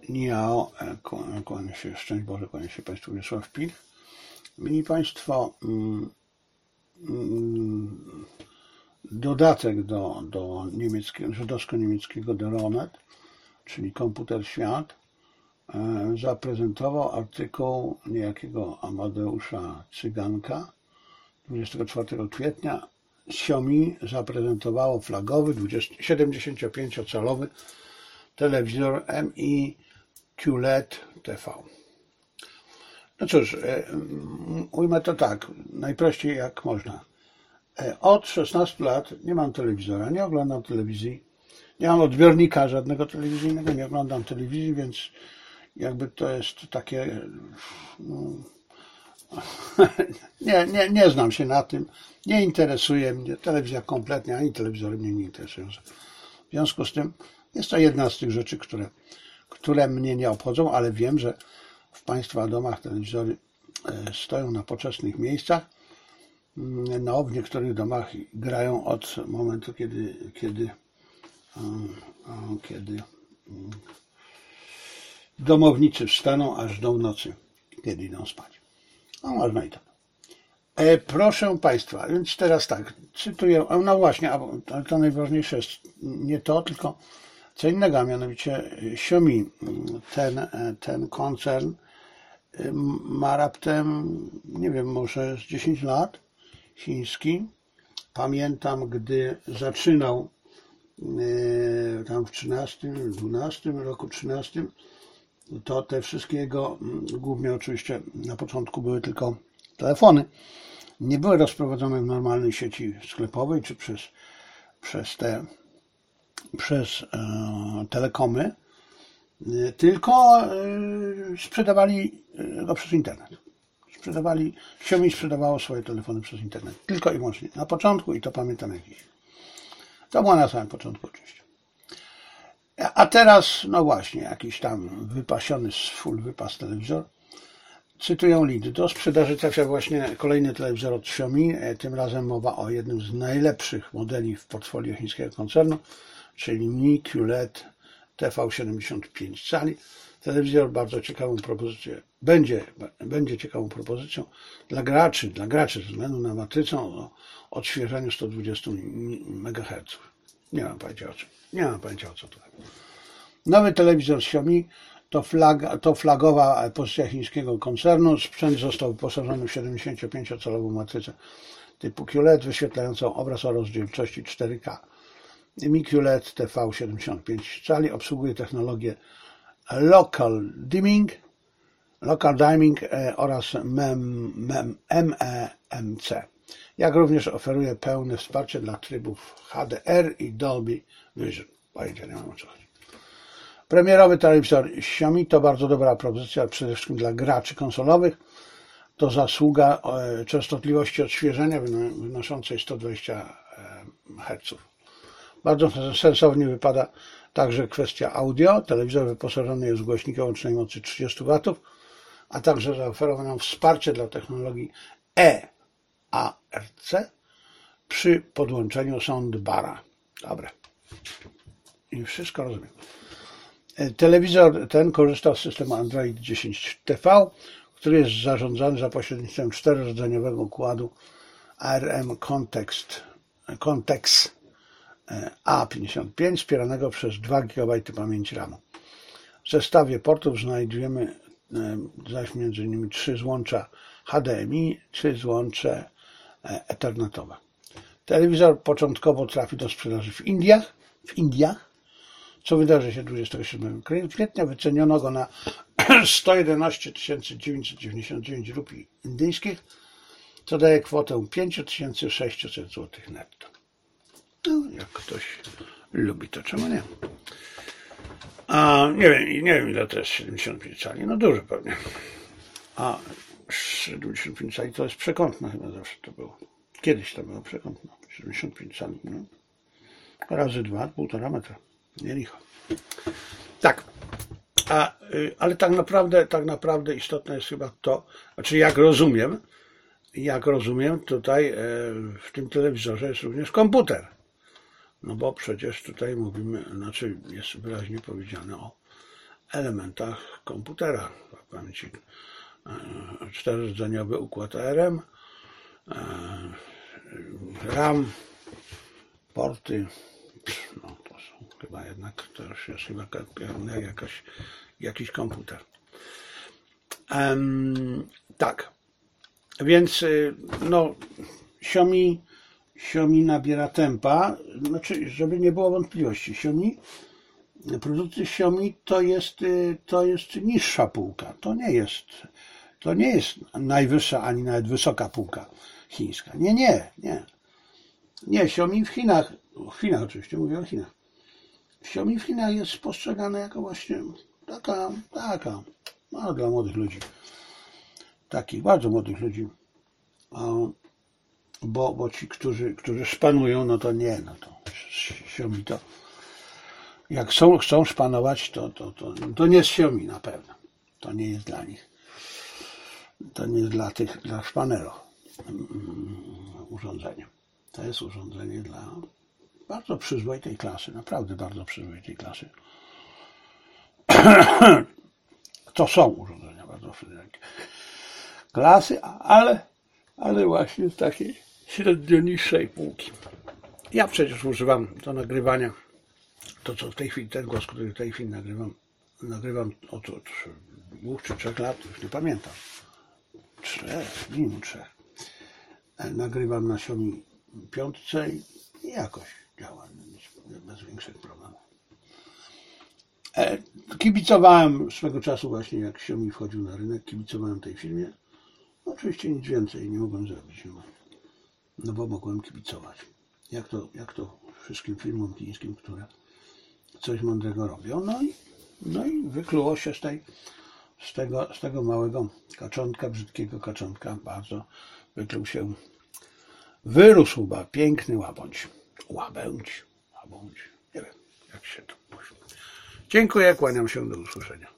Niao, kłania się, szczęść Boże, kłania się Państwu Wiesław Pilch. Mili Państwo, dodatek do żydowsko-niemieckiego Deronet, czyli Komputer Świat, zaprezentował artykuł niejakiego Amadeusza Cyganka 24 kwietnia. Xiaomi zaprezentowało flagowy 75-calowy telewizor Mi QLED TV. No cóż, ujmę to tak, najprościej jak można. Od 16 lat nie mam telewizora, nie oglądam telewizji, nie mam odbiornika żadnego telewizyjnego, nie oglądam telewizji, więc jakby to jest takie... nie znam się na tym, nie interesuje mnie telewizja kompletnie, ani telewizory mnie nie interesują. W związku z tym jest to jedna z tych rzeczy, które mnie nie obchodzą, ale wiem, że w Państwa domach telewizory stoją na poczesnych miejscach. No, w niektórych domach grają od momentu, kiedy domownicy wstaną, aż do nocy, kiedy idą spać. No, można i tak. Proszę Państwa, więc teraz tak, cytuję, no właśnie, ale to najważniejsze jest nie to, tylko co innego, a mianowicie Xiaomi, ten koncern ma raptem, nie wiem, może z 10 lat, chiński. Pamiętam, gdy zaczynał tam w 12 roku 13, to te wszystkie jego, głównie oczywiście na początku były tylko telefony, nie były rozprowadzone w normalnej sieci sklepowej czy przez telekomy, tylko sprzedawali go przez internet. Xiaomi sprzedawało swoje telefony przez internet. Tylko i wyłącznie. Na początku, i to pamiętam jak dziś. To było na samym początku oczywiście. A teraz, no właśnie, jakiś tam wypasiony full wypas telewizor. Cytuję lead. Do sprzedaży trafia właśnie kolejny telewizor od Xiaomi. Tym razem mowa o jednym z najlepszych modeli w portfolio chińskiego koncernu, czyli Mi QLED TV 75 cali. Telewizor bardzo ciekawą propozycją, będzie ciekawą propozycją dla graczy ze względu na matrycę o odświeżeniu 120 MHz. Nie mam pojęcia o co tu chodzi. Nowy telewizor Xiaomi to flagowa pozycja chińskiego koncernu. Sprzęt został wyposażony w 75-calową matrycę typu QLED wyświetlającą obraz o rozdzielczości 4K. Mi QLED TV 75 cali obsługuje technologię Local Dimming oraz MEMC, jak również oferuje pełne wsparcie dla trybów HDR i Dolby Vision. Pojęcia nie mam, o co chodzi. Premierowy telewizor Xiaomi to bardzo dobra propozycja przede wszystkim dla graczy konsolowych. To zasługa częstotliwości odświeżenia wynoszącej 120 Hz. Bardzo sensownie wypada także kwestia audio. Telewizor wyposażony jest w głośniki o łącznej mocy 30 W, a także zaoferowano wsparcie dla technologii EARC przy podłączeniu soundbara. Dobra. I wszystko rozumiem. Telewizor ten korzysta z systemu Android 10 TV, który jest zarządzany za pośrednictwem 4-rdzeniowego układu ARM Cortex A55 wspieranego przez 2 GB pamięci RAM. W zestawie portów znajdujemy zaś m.in. 3 złącza HDMI, 3 złącze ethernetowe. Telewizor początkowo trafi do sprzedaży w Indiach, co wydarzy się 27 kwietnia. Wyceniono go na 111 999 rupii indyjskich, co daje kwotę 5600 zł netto. No, jak ktoś lubi, to czemu nie? A nie wiem ile to jest 75 cali, no dużo pewnie. A 75 cali to jest przekątna chyba zawsze to było. Kiedyś to było przekątna, 75 cali, no. Razy 2, 1,5 metra, nie licho. Tak, ale tak naprawdę istotne jest chyba to, znaczy jak rozumiem, tutaj w tym telewizorze jest również komputer. No bo przecież tutaj mówimy, znaczy jest wyraźnie powiedziane o elementach komputera. Pamięci 4-rdzeniowy układ ARM, RAM, porty, no to są chyba jednak, to już jest chyba jakiś komputer. Tak, więc no Xiaomi nabiera tempa, znaczy, żeby nie było wątpliwości, produkty Xiaomi to jest niższa półka, to nie jest najwyższa ani nawet wysoka półka chińska. Nie, Xiaomi w Chinach oczywiście, mówię o Chinach. Xiaomi w Chinach jest postrzegane jako właśnie taka, no, dla młodych ludzi, takich bardzo młodych ludzi, bo ci, którzy szpanują, no to Xiaomi to, jak chcą szpanować, to nie jest Xiaomi na pewno, to nie jest dla nich, to nie jest dla szpanero urządzenie. To jest urządzenie dla bardzo przyzwoitej klasy, naprawdę bardzo przyzwoitej klasy. To są urządzenia bardzo przyzwoitej klasy, ale właśnie z takiej średnio niższej półki. Ja przecież używam do nagrywania, to co w tej chwili, ten głos, który w tej chwili nagrywam od 2 czy 3 lat, już nie pamiętam. 3. Nagrywam na Xiaomi 5 i jakoś działa bez większych problemów. Kibicowałem swego czasu właśnie, jak Xiaomi wchodził na rynek, kibicowałem tej firmie. No, oczywiście nic więcej nie mogłem zrobić, no bo mogłem kibicować. Jak to wszystkim firmom chińskim, które coś mądrego robią. No i wykluło się z tego małego kaczątka, brzydkiego kaczątka, bardzo wyrósł piękny łabędź, nie wiem jak się to mówi. Dziękuję, kłaniam się, do usłyszenia.